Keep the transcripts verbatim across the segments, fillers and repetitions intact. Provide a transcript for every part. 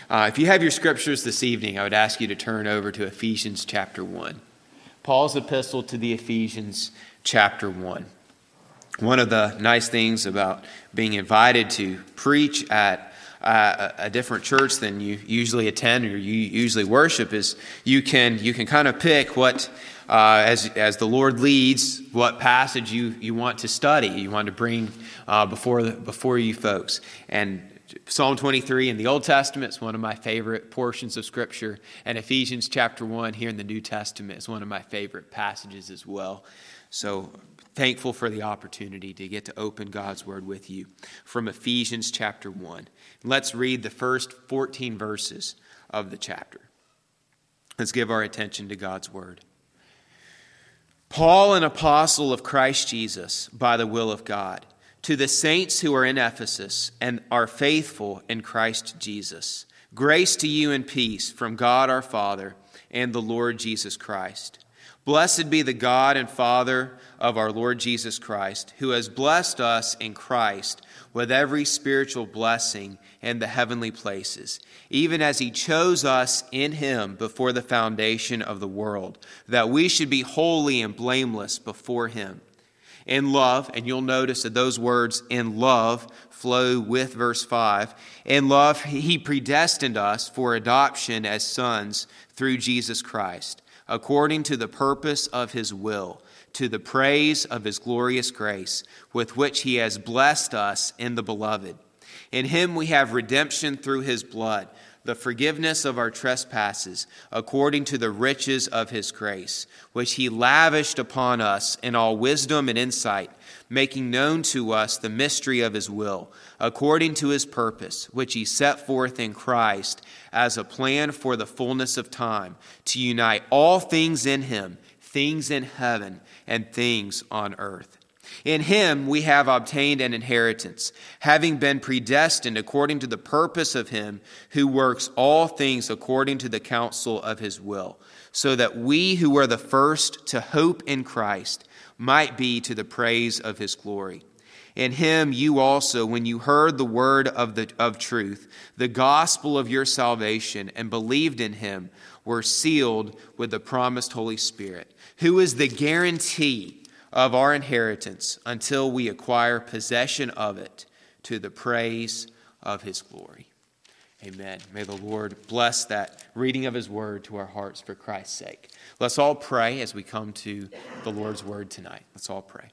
Uh, if you have your scriptures this evening, I would ask you to turn over to Ephesians chapter one. Paul's epistle to the Ephesians chapter one. One of the nice things about being invited to preach at uh, a different church than you usually attend or you usually worship is you can you can kind of pick what, uh, as as the Lord leads, what passage you, you want to study, you want to bring uh, before the, before you folks. And Psalm twenty-three in the Old Testament is one of my favorite portions of Scripture, and Ephesians chapter one here in the New Testament is one of my favorite passages as well. So thankful for the opportunity to get to open God's Word with you from Ephesians chapter one. Let's read the first fourteen verses of the chapter. Let's give our attention to God's Word. Paul, an apostle of Christ Jesus, by the will of God, to the saints who are in Ephesus and are faithful in Christ Jesus, grace to you and peace from God our Father and the Lord Jesus Christ. Blessed be the God and Father of our Lord Jesus Christ, who has blessed us in Christ with every spiritual blessing in the heavenly places, even as he chose us in him before the foundation of the world, that we should be holy and blameless before him. In love, and you'll notice that those words in love flow with verse five. In love, he predestined us for adoption as sons through Jesus Christ, according to the purpose of his will, to the praise of his glorious grace, with which he has blessed us in the beloved. In him we have redemption through his blood, the forgiveness of our trespasses, according to the riches of his grace, which he lavished upon us in all wisdom and insight, making known to us the mystery of his will, according to his purpose, which he set forth in Christ as a plan for the fullness of time, to unite all things in him, things in heaven and things on earth. In him we have obtained an inheritance, having been predestined according to the purpose of him who works all things according to the counsel of his will, so that we who were the first to hope in Christ might be to the praise of his glory. In him you also, when you heard the word of the of truth, the gospel of your salvation, and believed in him, were sealed with the promised Holy Spirit, who is the guarantee of our inheritance until we acquire possession of it, to the praise of his glory. Amen. May the Lord bless that reading of his word to our hearts for Christ's sake. Let's all pray as we come to the Lord's word tonight. Let's all pray.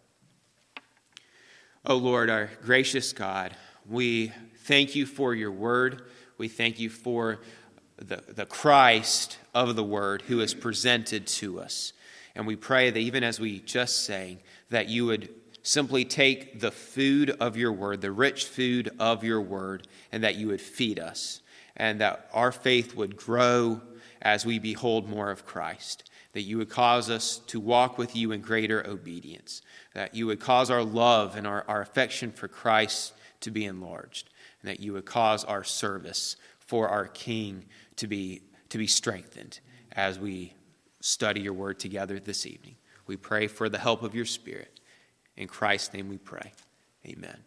Oh Lord, our gracious God, we thank you for your word. We thank you for the, the Christ of the word who is presented to us. And we pray that even as we just sang, that you would simply take the food of your word, the rich food of your word, and that you would feed us, and that our faith would grow as we behold more of Christ, that you would cause us to walk with you in greater obedience, that you would cause our love and our, our affection for Christ to be enlarged, and that you would cause our service for our King to be, to be strengthened as we study your word together this evening. We pray for the help of your Spirit. In Christ's name we pray. Amen.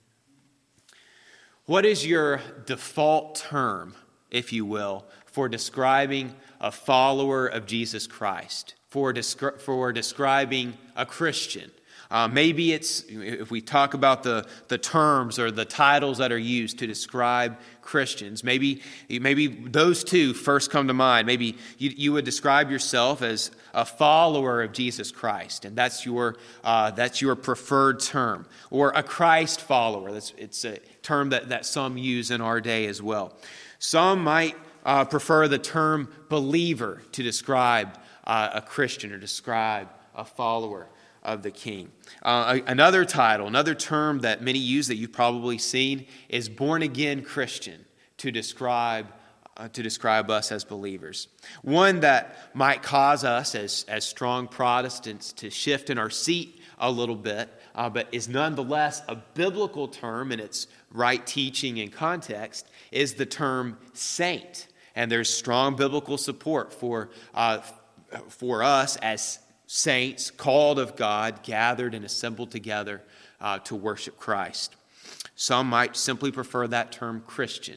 What is your default term, if you will, for describing a follower of Jesus Christ, for, descri- for describing a Christian? Uh, maybe it's, if we talk about the, the terms or the titles that are used to describe Christians, maybe maybe those two first come to mind. Maybe you, you would describe yourself as a follower of Jesus Christ, and that's your uh, that's your preferred term. Or a Christ follower. That's, it's a term that, that some use in our day as well. Some might uh, prefer the term believer to describe uh, a Christian or describe a follower of the King. Uh, another title, another term that many use that you've probably seen is born-again Christian to describe uh, to describe us as believers. One that might cause us as, as strong Protestants to shift in our seat a little bit, uh, but is nonetheless a biblical term in its right teaching and context, is the term saint. And there's strong biblical support for uh, for us as saints, called of God, gathered and assembled together uh, to worship Christ. Some might simply prefer that term Christian,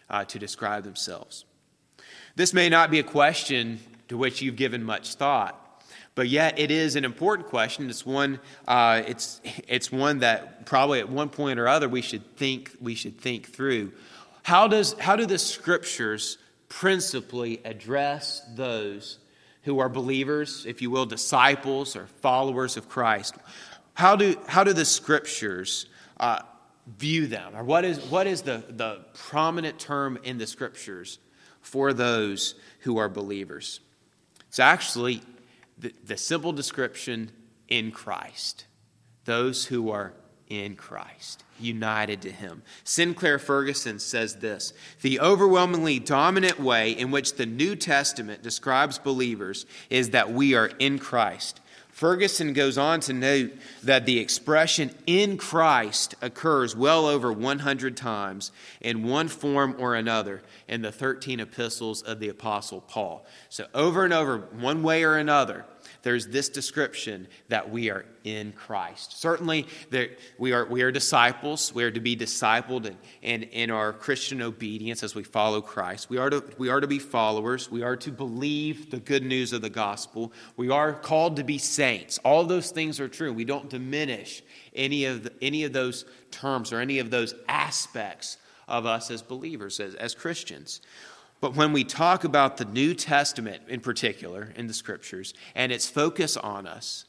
uh, to describe themselves. This may not be a question to which you've given much thought, but yet it is an important question. It's one. Uh, it's it's one that probably at one point or other we should think we should think through. How does how do the Scriptures principally address those who are believers, if you will, disciples or followers of Christ? How do how do the Scriptures uh, view them, or what is what is the the prominent term in the Scriptures for those who are believers? It's actually the, the simple description: in Christ. Those who are in Christ, united to Him. Sinclair Ferguson says this: the overwhelmingly dominant way in which the New Testament describes believers is that we are in Christ. Ferguson goes on to note that the expression "in Christ" occurs well over one hundred times in one form or another in the thirteen epistles of the Apostle Paul. So over and over, one way or another, there's this description that we are in Christ. Certainly, there, we are we are disciples. We are to be discipled in, in, in our Christian obedience as we follow Christ. We are to we are to be followers. We are to believe the good news of the gospel. We are called to be saints. All those things are true. We don't diminish any of the, any of those terms or any of those aspects of us as believers, as, as Christians. But when we talk about the New Testament in particular, in the Scriptures, and its focus on us,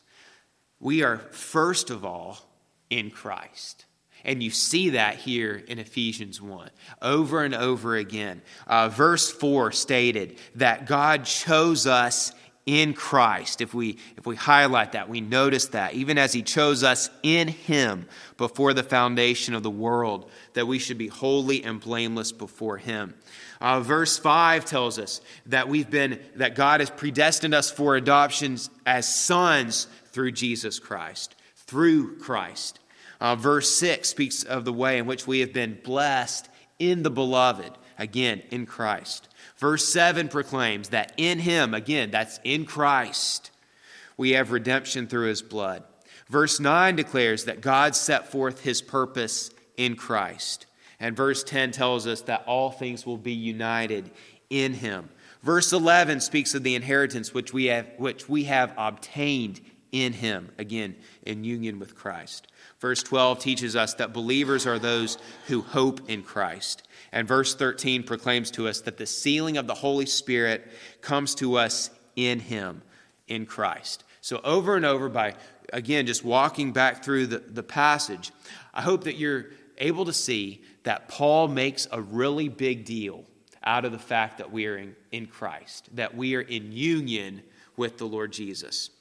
we are first of all in Christ. And you see that here in Ephesians one, over and over again. Uh, verse four stated that God chose us in Christ. If we if we highlight that, we notice that, even as He chose us in Him before the foundation of the world, that we should be holy and blameless before Him. Uh, verse five tells us that we've been that God has predestined us for adoptions as sons through Jesus Christ, through Christ. Uh, verse six speaks of the way in which we have been blessed in the beloved, again, in Christ. Verse seven proclaims that in Him, again, that's in Christ, we have redemption through His blood. Verse nine declares that God set forth His purpose in Christ. And verse ten tells us that all things will be united in Him. Verse eleven speaks of the inheritance which we have, which we have obtained in Him, again, in union with Christ. Verse twelve teaches us that believers are those who hope in Christ. And verse thirteen proclaims to us that the sealing of the Holy Spirit comes to us in Him, in Christ. So over and over, by, again, just walking back through the, the passage, I hope that you're able to see that Paul makes a really big deal out of the fact that we are in, in Christ, that we are in union with the Lord Jesus.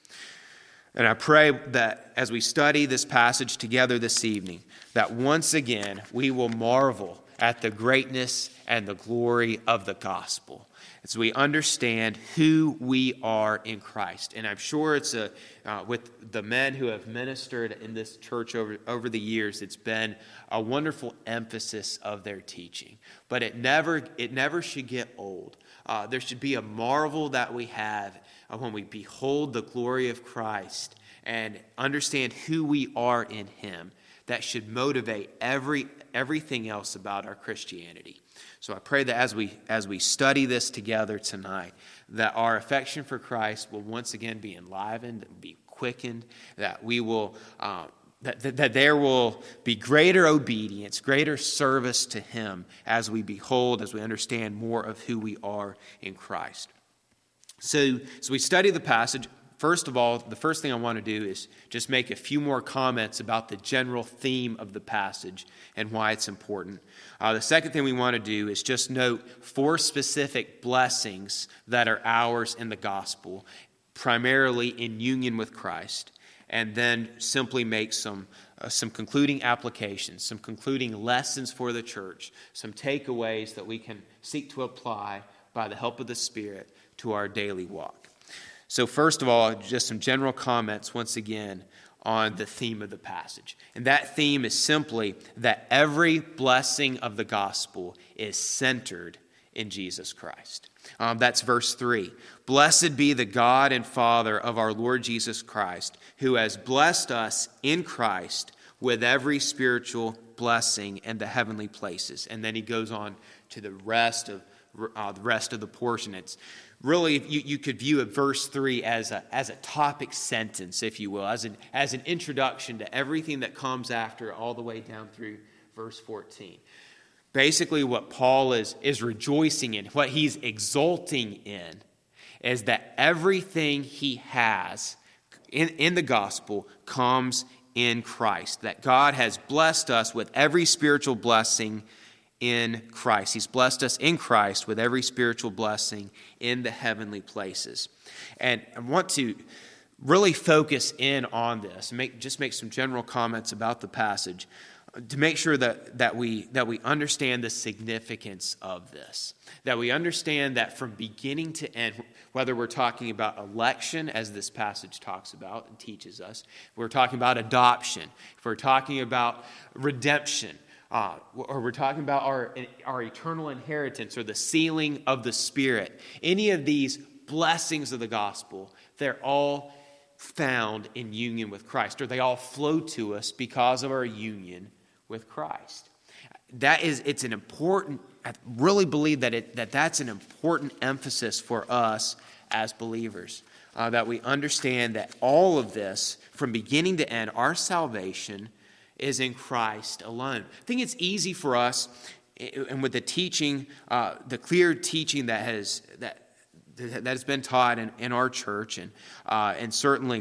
And I pray that as we study this passage together this evening, that once again we will marvel at the greatness and the glory of the gospel as we understand who we are in Christ. And I'm sure it's a uh, with the men who have ministered in this church over, over the years, it's been a wonderful emphasis of their teaching. But it never it never should get old. Uh, there should be a marvel that we have when we behold the glory of Christ and understand who we are in Him. That should motivate every everything else about our Christianity. So I pray that as we as we study this together tonight, that our affection for Christ will once again be enlivened, be quickened, that we will uh, that, that that there will be greater obedience, greater service to Him as we behold, as we understand more of who we are in Christ. So, so we study the passage. First of all, the first thing I want to do is just make a few more comments about the general theme of the passage and why it's important. Uh, the second thing we want to do is just note four specific blessings that are ours in the gospel, primarily in union with Christ, and then simply make some uh, some concluding applications, some concluding lessons for the church, some takeaways that we can seek to apply by the help of the Spirit to our daily walk. So first of all, just some general comments once again on the theme of the passage. And that theme is simply that every blessing of the gospel is centered in Jesus Christ. Um, that's verse three. Blessed be the God and Father of our Lord Jesus Christ, who has blessed us in Christ with every spiritual blessing in the heavenly places. And then he goes on to the rest of uh, the rest of the portion. It's really, you, you could view it, verse three, as a as a topic sentence, if you will, as an as an introduction to everything that comes after, all the way down through verse fourteen. Basically, what Paul is is rejoicing in, what he's exulting in, is that everything he has in, in the gospel comes in Christ. That God has blessed us with every spiritual blessing in Christ. He's blessed us in Christ with every spiritual blessing in the heavenly places. And I want to really focus in on this and make, just make some general comments about the passage to make sure that, that we that we understand the significance of this. That we understand that from beginning to end, whether we're talking about election, as this passage talks about and teaches us, if we're talking about adoption, if we're talking about redemption, Uh, or we're talking about our, our eternal inheritance or the sealing of the Spirit. Any of these blessings of the gospel, they're all found in union with Christ, or they all flow to us because of our union with Christ. That is, it's an important, I really believe that it that that's an important emphasis for us as believers, uh, that we understand that all of this, from beginning to end, our salvation is in Christ alone. I think it's easy for us, and with the teaching, uh, the clear teaching that has that that has been taught in, in our church, and uh, and certainly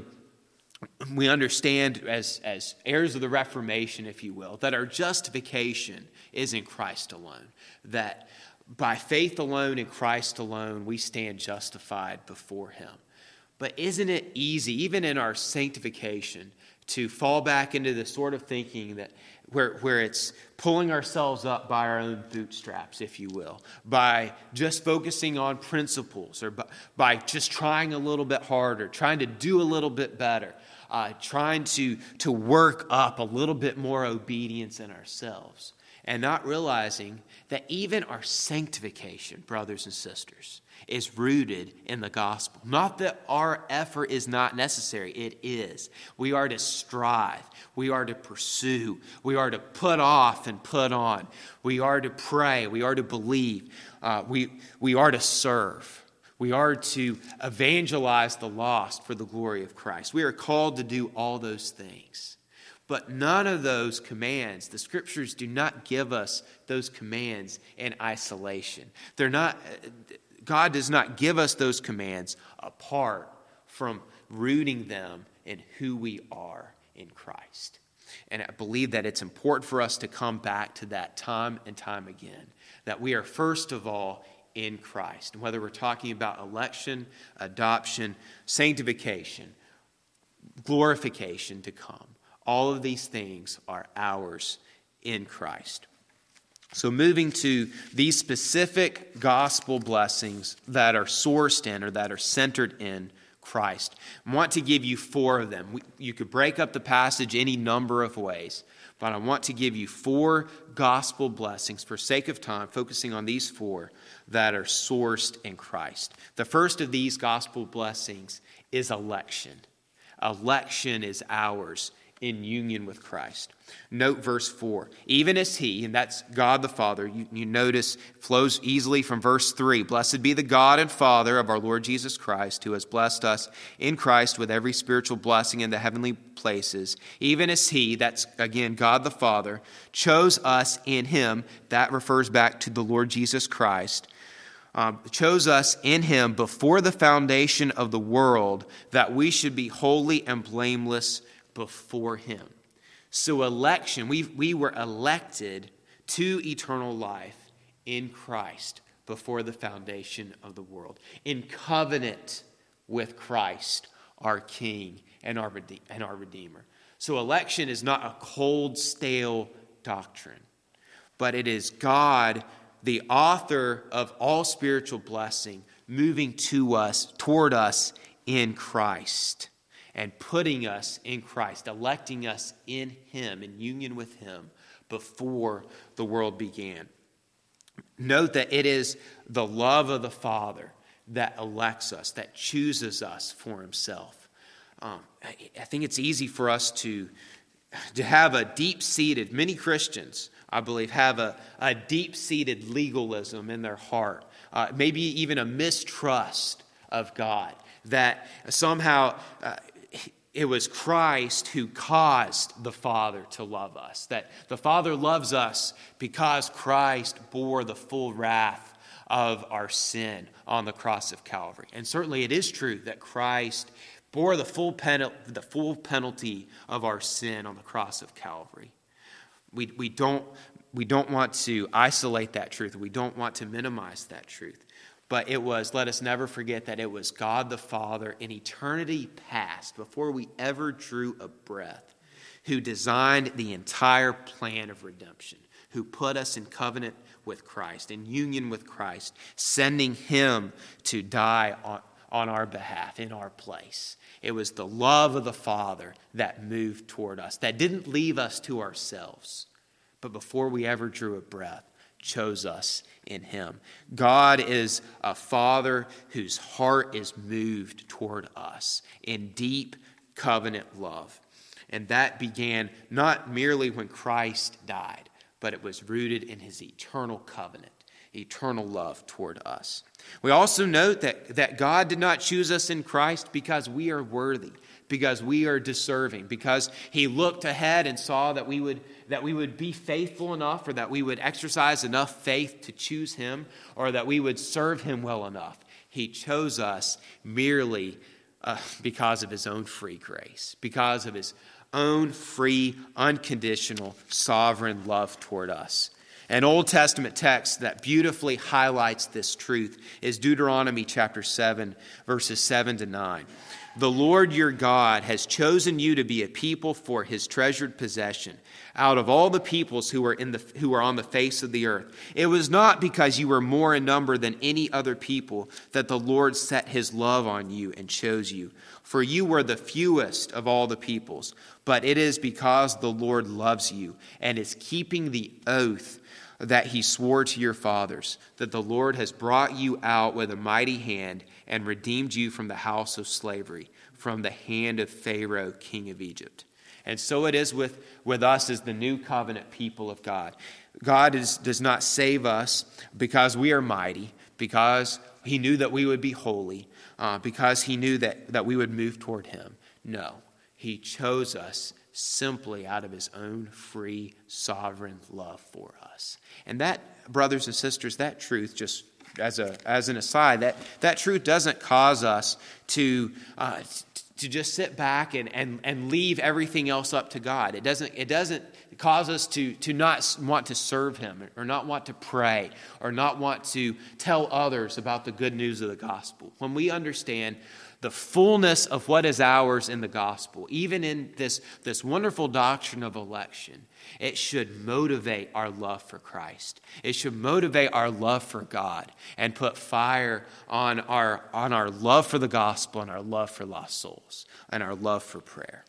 we understand as as heirs of the Reformation, if you will, that our justification is in Christ alone. That by faith alone in Christ alone, we stand justified before Him. But isn't it easy, even in our sanctification, to fall back into the sort of thinking that where, where it's pulling ourselves up by our own bootstraps, if you will, by just focusing on principles, or by, by just trying a little bit harder, trying to do a little bit better, uh, trying to, to work up a little bit more obedience in ourselves, and not realizing that even our sanctification, brothers and sisters, is rooted in the gospel. Not that our effort is not necessary. It is. We are to strive. We are to pursue. We are to put off and put on. We are to pray. We are to believe. Uh, we, we are to serve. We are to evangelize the lost for the glory of Christ. We are called to do all those things. But none of those commands, the Scriptures do not give us those commands in isolation. They're not... God does not give us those commands apart from rooting them in who we are in Christ. And I believe that it's important for us to come back to that time and time again, that we are first of all in Christ. And whether we're talking about election, adoption, sanctification, glorification to come, all of these things are ours in Christ. So moving to these specific gospel blessings that are sourced in or that are centered in Christ, I want to give you four of them. We, you could break up the passage any number of ways, but I want to give you four gospel blessings for sake of time, focusing on these four that are sourced in Christ. The first of these gospel blessings is election. Election is ours in union with Christ. Note verse four. Even as He, and that's God the Father, you, you notice flows easily from verse three. Blessed be the God and Father of our Lord Jesus Christ, who has blessed us in Christ with every spiritual blessing in the heavenly places. Even as He, that's again God the Father, chose us in Him, that refers back to the Lord Jesus Christ, Um, chose us in Him before the foundation of the world, that we should be holy and blameless before Him. So election, we, we were elected to eternal life in Christ before the foundation of the world, in covenant with Christ, our King and our, and our Redeemer. So election is not a cold, stale doctrine, but it is God, the author of all spiritual blessing, moving to us, toward us in Christ, and putting us in Christ, electing us in Him, in union with Him, before the world began. Note that it is the love of the Father that elects us, that chooses us for Himself. Um, I, I think it's easy for us to, to have a deep-seated, many Christians I believe, have a, a deep-seated legalism in their heart, uh, maybe even a mistrust of God, that somehow uh, it was Christ who caused the Father to love us, that the Father loves us because Christ bore the full wrath of our sin on the cross of Calvary. And certainly it is true that Christ bore the full penalty, the full penalty of our sin on the cross of Calvary. We we don't we don't want to isolate that truth. We don't want to minimize that truth. But it was, let us never forget that it was God the Father in eternity past, before we ever drew a breath, who designed the entire plan of redemption, who put us in covenant with Christ, in union with Christ, sending him to die on, on our behalf, in our place. It was the love of the Father that moved toward us, that didn't leave us to ourselves, but before we ever drew a breath, chose us in him. God is a Father whose heart is moved toward us in deep covenant love. And that began not merely when Christ died, but it was rooted in his eternal covenant, eternal love toward us. We also note that, that God did not choose us in Christ because we are worthy, because we are deserving, because he looked ahead and saw that we would that we would be faithful enough, or that we would exercise enough faith to choose him, or that we would serve him well enough. He chose us merely uh, because of his own free grace, because of his own free, unconditional, sovereign love toward us. An Old Testament text that beautifully highlights this truth is Deuteronomy chapter seven, verses seven to nine. The Lord your God has chosen you to be a people for his treasured possession out of all the peoples who are in the who are on the face of the earth. It was not because you were more in number than any other people that the Lord set his love on you and chose you. For you were the fewest of all the peoples, but it is because the Lord loves you and is keeping the oath that he swore to your fathers, that the Lord has brought you out with a mighty hand and redeemed you from the house of slavery, from the hand of Pharaoh, king of Egypt. And so it is with, with us as the new covenant people of God. God is, does not save us because we are mighty, because he knew that we would be holy, uh, because he knew that, that we would move toward him. No, he chose us simply out of his own free, sovereign love for us. And that, brothers and sisters, that truth, just as a as an aside, that, that truth doesn't cause us to uh, to just sit back and, and, and leave everything else up to God. It doesn't it doesn't cause us to, to not want to serve him, or not want to pray, or not want to tell others about the good news of the gospel. When we understand the fullness of what is ours in the gospel, even in this, this wonderful doctrine of election, it should motivate our love for Christ. It should motivate our love for God and put fire on our, on our love for the gospel and our love for lost souls and our love for prayer.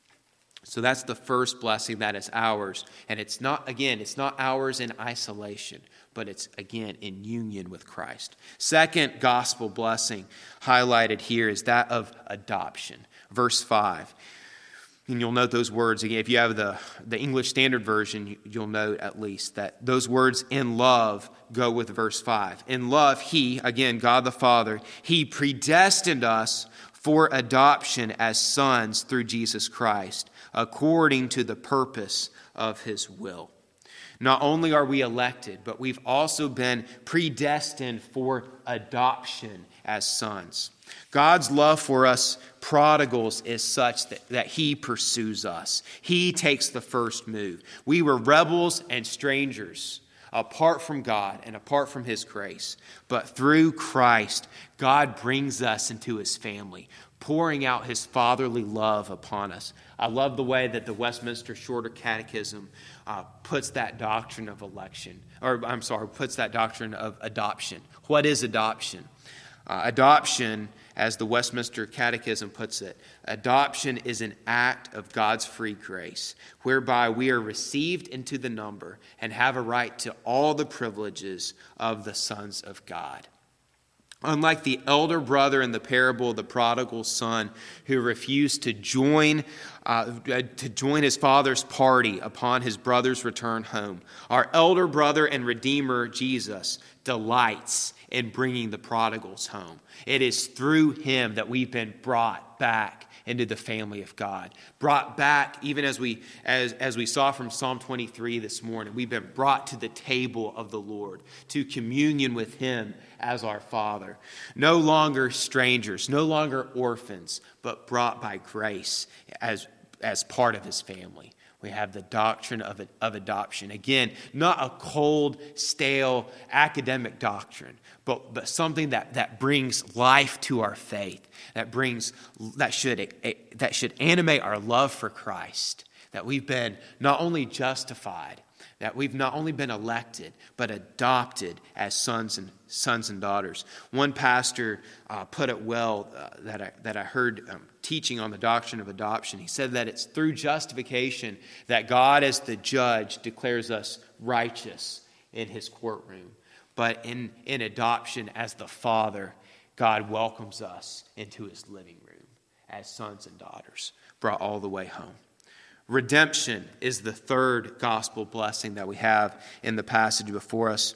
So that's the first blessing that is ours. And it's not, again, it's not ours in isolation, but it's, again, in union with Christ. Second gospel blessing highlighted here is that of adoption. Verse five. And you'll note those words again. If you have the, the English Standard Version, you'll note at least that those words in love go with verse five. In love, he, again, God the Father, he predestined us for adoption as sons through Jesus Christ, according to the purpose of his will. Not only are we elected, but we've also been predestined for adoption as sons. God's love for us prodigals is such that, that he pursues us. He takes the first move. We were rebels and strangers apart from God and apart from his grace. But through Christ, God brings us into his family, pouring out his fatherly love upon us. I love the way that the Westminster Shorter Catechism uh, puts that doctrine of election, or I'm sorry, puts that doctrine of adoption. What is adoption? Uh, adoption, as the Westminster Catechism puts it, adoption is an act of God's free grace, whereby we are received into the number and have a right to all the privileges of the sons of God. Unlike the elder brother in the parable of the prodigal son who refused to join uh, to join his father's party upon his brother's return home. Our elder brother and Redeemer, Jesus, delights in bringing the prodigals home. It is through him that we've been brought back into the family of God. Brought back, even as we as, as we saw from Psalm twenty-three this morning, we've been brought to the table of the Lord, to communion with him as our Father. No longer strangers, no longer orphans, but brought by grace as, as part of his family. We have the doctrine of, of adoption. Again, not a cold, stale academic doctrine, but, but something that, that brings life to our faith, that brings that should that should animate our love for Christ, that we've been not only justified, that we've not only been elected, but adopted as sons and sons and daughters. One pastor uh, put it well uh, that I that I heard um, teaching on the doctrine of adoption. He said that it's through justification that God, as the judge, declares us righteous in his courtroom. But in, in adoption, as the Father, God welcomes us into his living room as sons and daughters, brought all the way home. Redemption is the third gospel blessing that we have in the passage before us.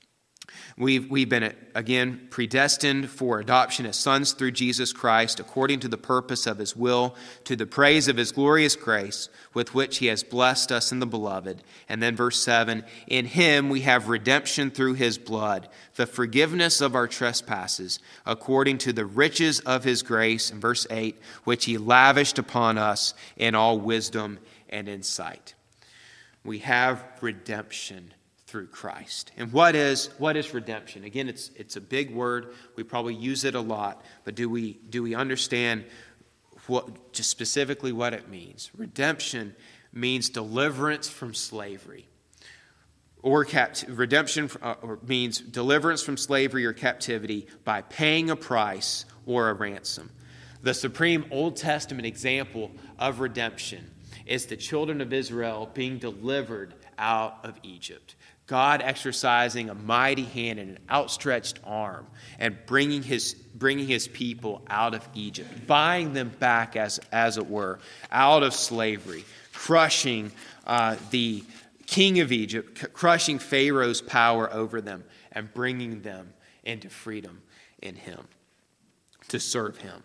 We've, we've been, again, predestined for adoption as sons through Jesus Christ, according to the purpose of his will, to the praise of his glorious grace, with which he has blessed us in the beloved. And then verse seven, in him we have redemption through his blood, the forgiveness of our trespasses, according to the riches of his grace, in verse eight, which he lavished upon us in all wisdom and insight. We have redemption through Christ. And what is what is redemption? Again, it's it's a big word. We probably use it a lot, but do we do we understand what just specifically what it means? Redemption means deliverance from slavery. Or capt- redemption uh, or means deliverance from slavery or captivity by paying a price or a ransom. The supreme Old Testament example of redemption is the children of Israel being delivered out of Egypt. God exercising a mighty hand and an outstretched arm and bringing his bringing his people out of Egypt, buying them back, as, as it were, out of slavery, crushing uh, the king of Egypt, c- crushing Pharaoh's power over them, and bringing them into freedom in him, to serve him.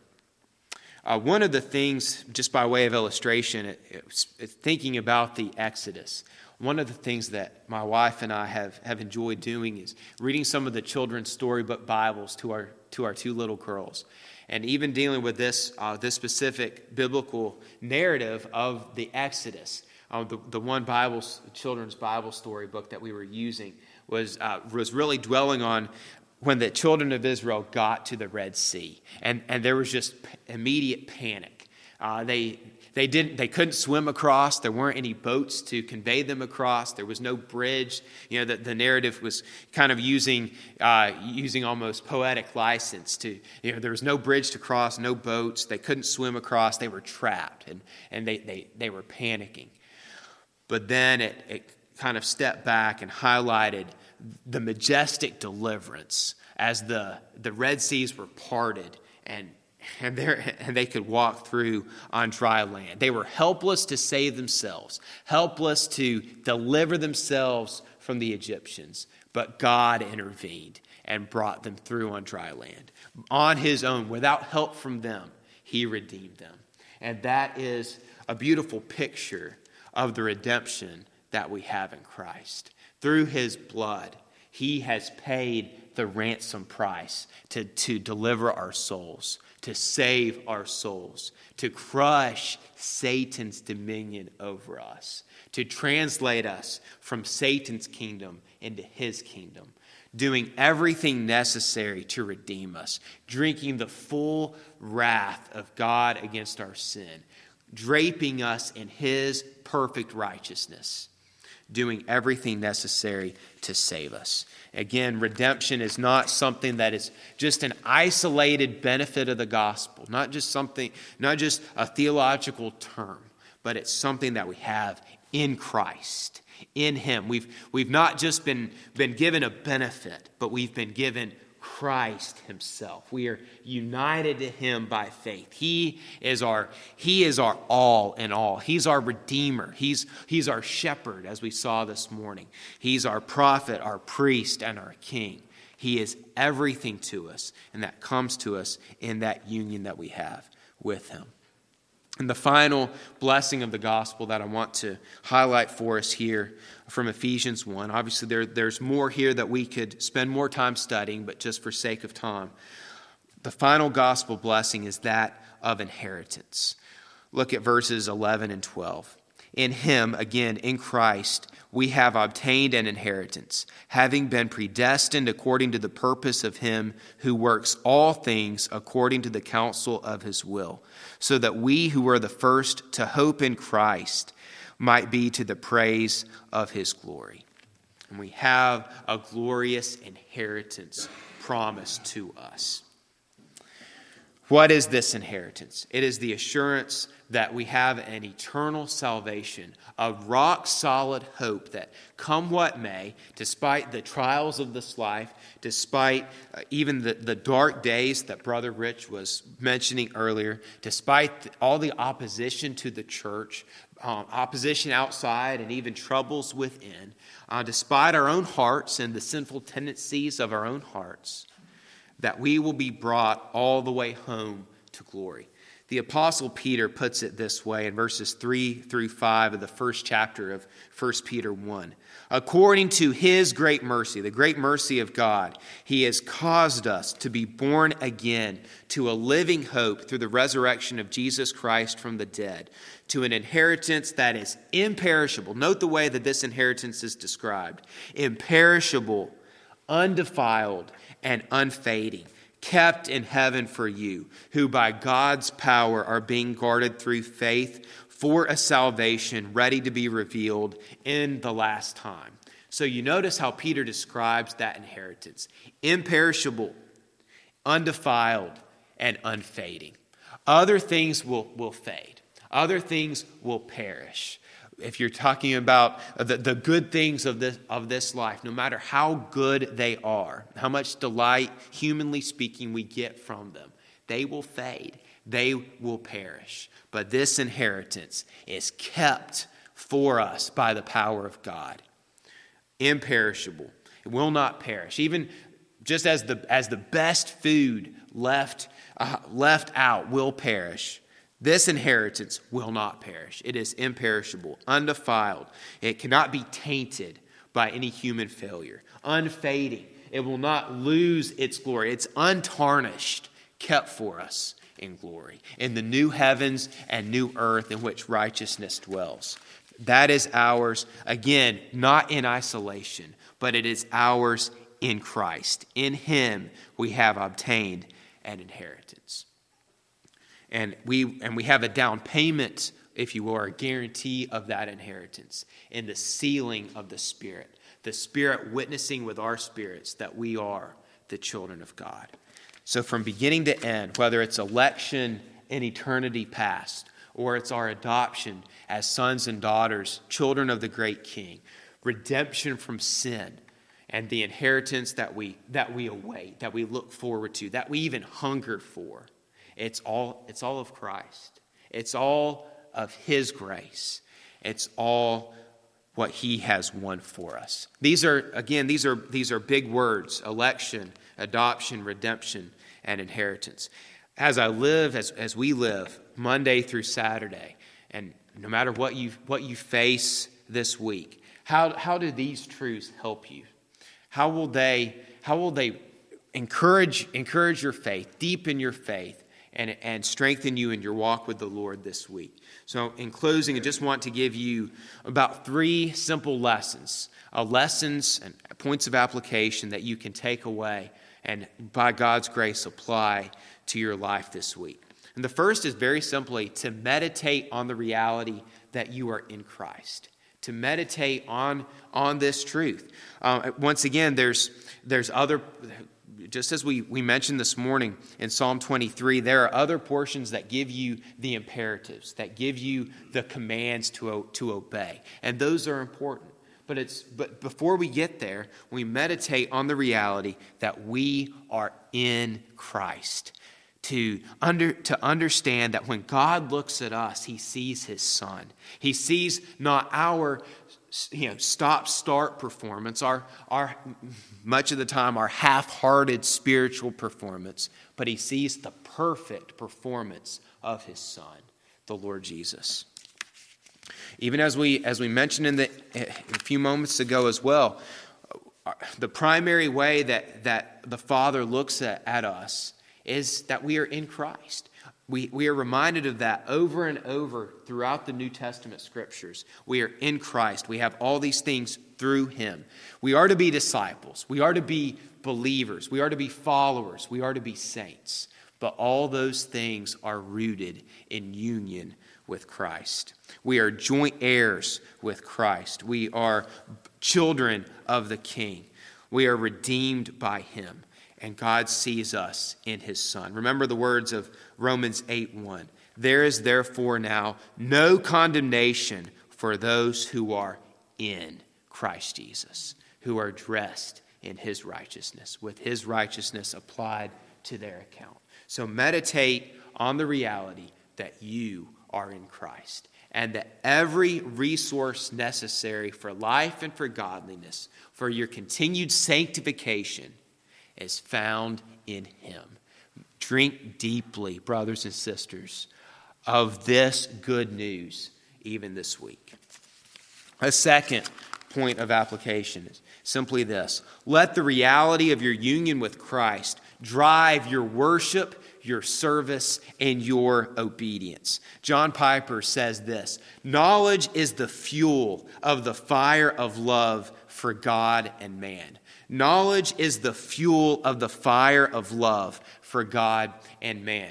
Uh, one of the things, just by way of illustration, it, it, it's thinking about the Exodus. One of the things that my wife and I have, have enjoyed doing is reading some of the children's storybook Bibles to our to our two little girls, and even dealing with this uh, this specific biblical narrative of the Exodus. Uh, the the one Bible children's Bible storybook that we were using was uh, was really dwelling on when the children of Israel got to the Red Sea, and and there was just immediate panic. Uh, they. They didn't. They couldn't swim across. There weren't any boats to convey them across. There was no bridge. You know, the, the narrative was kind of using uh, using almost poetic license to. You know, there was no bridge to cross, no boats. They couldn't swim across. They were trapped, and and they they, they were panicking. But then it, it kind of stepped back and highlighted the majestic deliverance as the the Red Seas were parted and. And, and they could walk through on dry land. They were helpless to save themselves, helpless to deliver themselves from the Egyptians. But God intervened and brought them through on dry land. On his own, without help from them, he redeemed them. And that is a beautiful picture of the redemption that we have in Christ. Through his blood, he has paid the ransom price to, to deliver our souls, to save our souls, to crush Satan's dominion over us, to translate us from Satan's kingdom into his kingdom, doing everything necessary to redeem us, drinking the full wrath of God against our sin, draping us in his perfect righteousness, doing everything necessary to save us. Again, redemption is not something that is just an isolated benefit of the gospel, not just something, not just a theological term, but it's something that we have in Christ, in him. We've we've not just been, been given a benefit, but we've been given Christ himself. We are united to him by faith. He is our, he is our all in all. He's our Redeemer. He's, he's our shepherd, as we saw this morning. He's our prophet, our priest, and our king. He is everything to us, and that comes to us in that union that we have with him. And the final blessing of the gospel that I want to highlight for us here from Ephesians one. Obviously, there, there's more here that we could spend more time studying, but just for sake of time. The final gospel blessing is that of inheritance. Look at verses eleven and twelve. In him, again, in Christ, we have obtained an inheritance, having been predestined according to the purpose of him who works all things according to the counsel of his will, so that we who were the first to hope in Christ might be to the praise of his glory. And we have a glorious inheritance promised to us. What is this inheritance? It is the assurance that we have an eternal salvation, a rock-solid hope that come what may, despite the trials of this life, despite uh, even the, the dark days that Brother Rich was mentioning earlier, despite the, all the opposition to the church, um, opposition outside and even troubles within, uh, despite our own hearts and the sinful tendencies of our own hearts, that we will be brought all the way home to glory. The Apostle Peter puts it this way in verses three through five of the first chapter of First Peter one. According to his great mercy, the great mercy of God, he has caused us to be born again to a living hope through the resurrection of Jesus Christ from the dead, to an inheritance that is imperishable. Note the way that this inheritance is described. Imperishable, undefiled, and unfading, kept in heaven for you, who by God's power are being guarded through faith for a salvation ready to be revealed in the last time. So you notice how Peter describes that inheritance. Imperishable, undefiled, and unfading. Other things will, will fade. Other things will perish. If you're talking about the, the good things of this, of this life, no matter how good they are, how much delight, humanly speaking, we get from them, they will fade. They will perish. But this inheritance is kept for us by the power of God. Imperishable. It will not perish. Even just as the, as the best food left, uh, left out will perish, this inheritance will not perish. It is imperishable, undefiled. It cannot be tainted by any human failure. Unfading. It will not lose its glory. It's untarnished, kept for us in glory, in the new heavens and new earth in which righteousness dwells. That is ours, again, not in isolation, but it is ours in Christ. In him we have obtained an inheritance. And we and we have a down payment, if you will, or a guarantee of that inheritance in the sealing of the Spirit. The Spirit witnessing with our spirits that we are the children of God. So from beginning to end, whether it's election in eternity past, or it's our adoption as sons and daughters, children of the great King, redemption from sin, and the inheritance that we that we await, that we look forward to, that we even hunger for. It's all, it's all of Christ. It's all of his grace. It's all what he has won for us. These are, again, these are, these are big words: election, adoption, redemption, and inheritance. As I live, as, as we live, Monday through Saturday, and no matter what you, what you face this week, how, how do these truths help you? How will they, how will they encourage, encourage your faith, deepen your faith, and, and strengthen you in your walk with the Lord this week? So in closing, I just want to give you about three simple lessons, uh, lessons and points of application that you can take away and by God's grace apply to your life this week. And the first is very simply to meditate on the reality that you are in Christ. To meditate on, on this truth. Uh, once again, there's, there's other... Just as we, we mentioned this morning in Psalm twenty-three, there are other portions that give you the imperatives, that give you the commands to, to obey. And those are important. But it's but before we get there, we meditate on the reality that we are in Christ. To under to understand that when God looks at us, he sees his son. He sees not our you know stop-start performance, our our much of the time our half-hearted spiritual performance, but he sees the perfect performance of his son, the Lord Jesus. Even as we as we mentioned in the a few moments ago as well, the primary way that, that the Father looks at, at us is that we are in Christ. We, we are reminded of that over and over throughout the New Testament scriptures. We are in Christ. We have all these things through him. We are to be disciples. We are to be believers. We are to be followers. We are to be saints. But all those things are rooted in union with Christ. We are joint heirs with Christ. We are children of the King. We are redeemed by him. And God sees us in his Son. Remember the words of Romans eight one. There is therefore now no condemnation for those who are in Christ Jesus, who are dressed in his righteousness, with his righteousness applied to their account. So meditate on the reality that you are in Christ, and that every resource necessary for life and for godliness, for your continued sanctification, is found in him. Drink deeply, brothers and sisters, of this good news even this week. A second point of application is simply this. Let the reality of your union with Christ drive your worship, your service, and your obedience. John Piper says this: knowledge is the fuel of the fire of love for God and man. Knowledge is the fuel of the fire of love for God and man.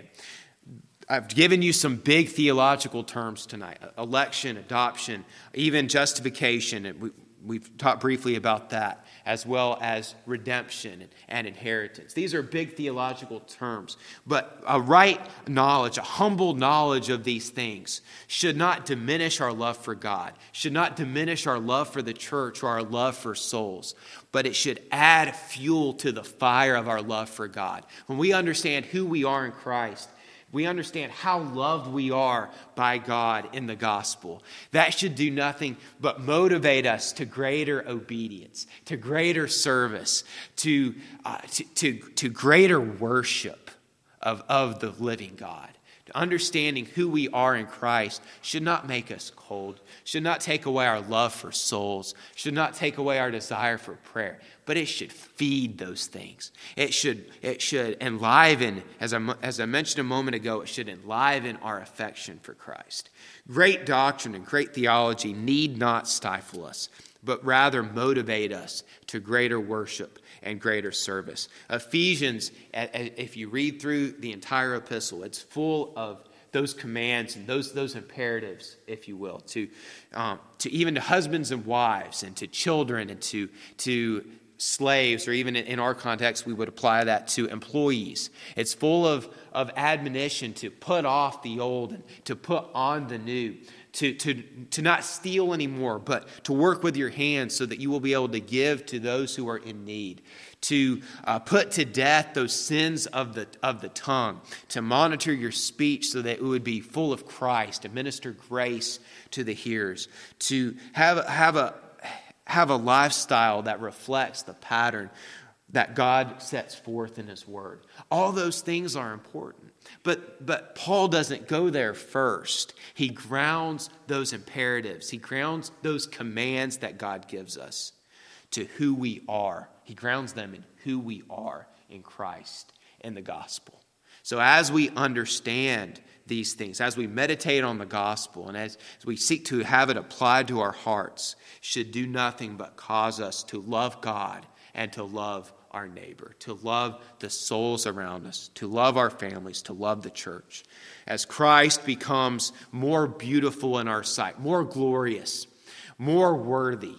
I've given you some big theological terms tonight: election, adoption, even justification. And we, we've talked briefly about that, as well as redemption and, and inheritance. These are big theological terms. But a right knowledge, a humble knowledge of these things should not diminish our love for God, should not diminish our love for the church or our love for souls, but it should add fuel to the fire of our love for God. When we understand who we are in Christ, we understand how loved we are by God in the gospel. That should do nothing but motivate us to greater obedience, to greater service, to, uh, to, to, to greater worship of, of the living God. Understanding who we are in Christ should not make us cold, should not take away our love for souls, should not take away our desire for prayer, but it should feed those things. It should, it should enliven, as I, as I mentioned a moment ago, it should enliven our affection for Christ. Great doctrine and great theology need not stifle us, but rather motivate us to greater worship and greater service. Ephesians, if you read through the entire epistle, it's full of those commands and those those imperatives, if you will, to um, to even to husbands and wives, and to children, and to to slaves, or even in our context, we would apply that to employees. It's full of of admonition to put off the old and to put on the new. To, to, to not steal anymore, but to work with your hands so that you will be able to give to those who are in need. To uh, put to death those sins of the, of the tongue. To monitor your speech so that it would be full of Christ. To minister grace to the hearers. To have, have, a, have a lifestyle that reflects the pattern that God sets forth in his word. All those things are important. But but Paul doesn't go there first. He grounds those imperatives. He grounds those commands that God gives us to who we are. He grounds them in who we are in Christ and the gospel. So as we understand these things, as we meditate on the gospel, and as, as we seek to have it applied to our hearts, should do nothing but cause us to love God and to love our neighbor, to love the souls around us, to love our families, to love the church. As Christ becomes more beautiful in our sight, more glorious, more worthy,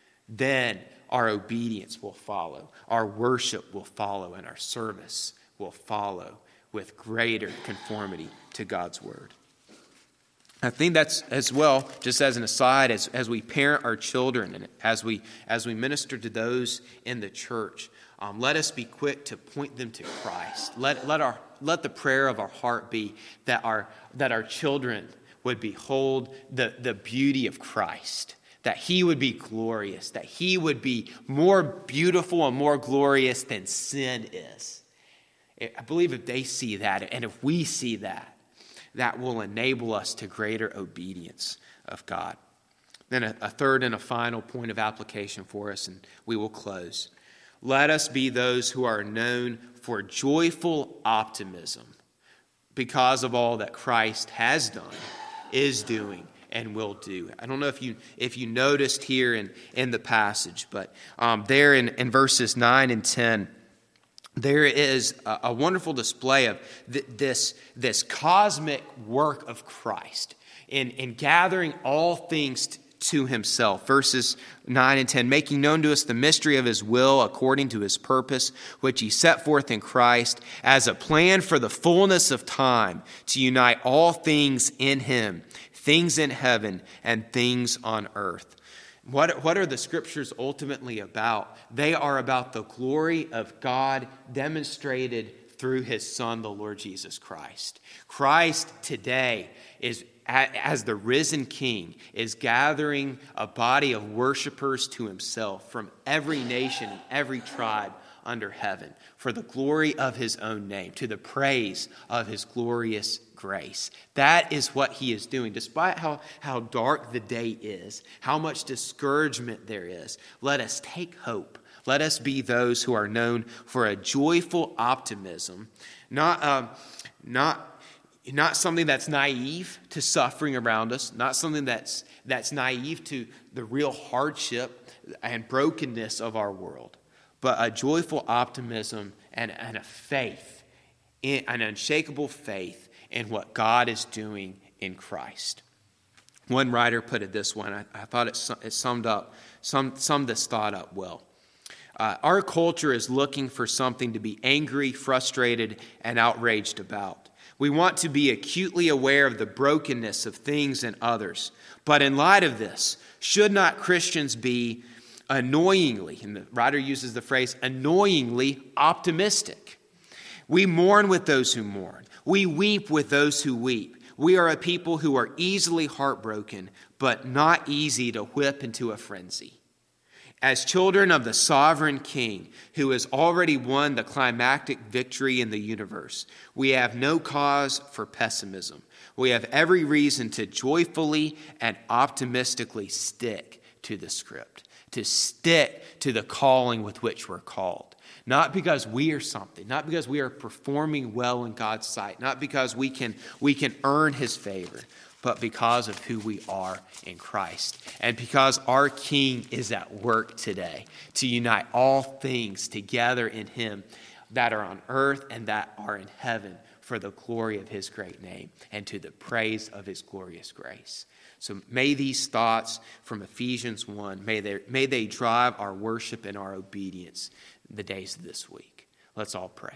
then our obedience will follow, our worship will follow, and our service will follow with greater conformity to God's word. I think that's as well, just as an aside, as, as we parent our children and as we as we minister to those in the church, um, let us be quick to point them to Christ. Let let our let the prayer of our heart be that our that our children would behold the, the beauty of Christ, that he would be glorious, that he would be more beautiful and more glorious than sin is. I believe if they see that, and if we see that, that will enable us to greater obedience of God. Then a, a third and a final point of application for us, and we will close. Let us be those who are known for joyful optimism because of all that Christ has done, is doing, and will do. I don't know if you if you noticed here in, in the passage, but um, there in, in verses nine and ten, there is a, a wonderful display of th- this, this cosmic work of Christ in, in gathering all things t- to himself. Verses nine and ten, making known to us the mystery of his will according to his purpose, which he set forth in Christ as a plan for the fullness of time to unite all things in him, things in heaven and things on earth. What, what are the scriptures ultimately about? They are about the glory of God demonstrated through his Son, the Lord Jesus Christ. Christ today is, as the risen King, is gathering a body of worshipers to himself from every nation and every tribe under heaven for the glory of his own name, to the praise of his glorious grace. That is what he is doing. Despite how, how dark the day is, how much discouragement there is, let us take hope. Let us be those who are known for a joyful optimism, not, uh, not, not something that's naive to suffering around us, not something that's, that's naive to the real hardship and brokenness of our world, but a joyful optimism and, and a faith, in, an unshakable faith in what God is doing in Christ. One writer put it this way, and I, I thought it, it summed up, summed, summed this thought up well. Uh, our culture is looking for something to be angry, frustrated, and outraged about. We want to be acutely aware of the brokenness of things and others. But in light of this, should not Christians be annoyingly, and the writer uses the phrase, annoyingly optimistic? We mourn with those who mourn. We weep with those who weep. We are a people who are easily heartbroken, but not easy to whip into a frenzy. As children of the sovereign King, who has already won the climactic victory in the universe, we have no cause for pessimism. We have every reason to joyfully and optimistically stick to the script, to stick to the calling with which we're called. Not because we are something, not because we are performing well in God's sight, not because we can, we can earn his favor, but because of who we are in Christ. And because our King is at work today to unite all things together in him that are on earth and that are in heaven for the glory of his great name and to the praise of his glorious grace. So may these thoughts from Ephesians one, may they, may they drive our worship and our obedience the days of this week. Let's all pray.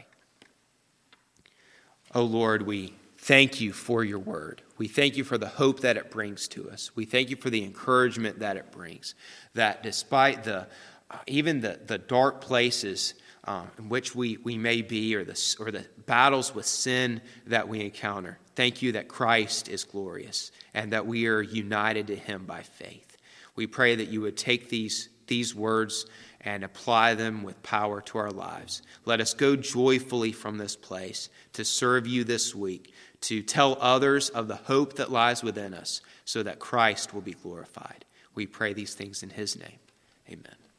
Oh Lord, we thank you for your word. We thank you for the hope that it brings to us. We thank you for the encouragement that it brings, that despite the uh, even the, the dark places uh, in which we, we may be, or the, or the battles with sin that we encounter, thank you that Christ is glorious and that we are united to him by faith. We pray that you would take these, these words and apply them with power to our lives. Let us go joyfully from this place to serve you this week, to tell others of the hope that lies within us so that Christ will be glorified. We pray these things in his name. Amen.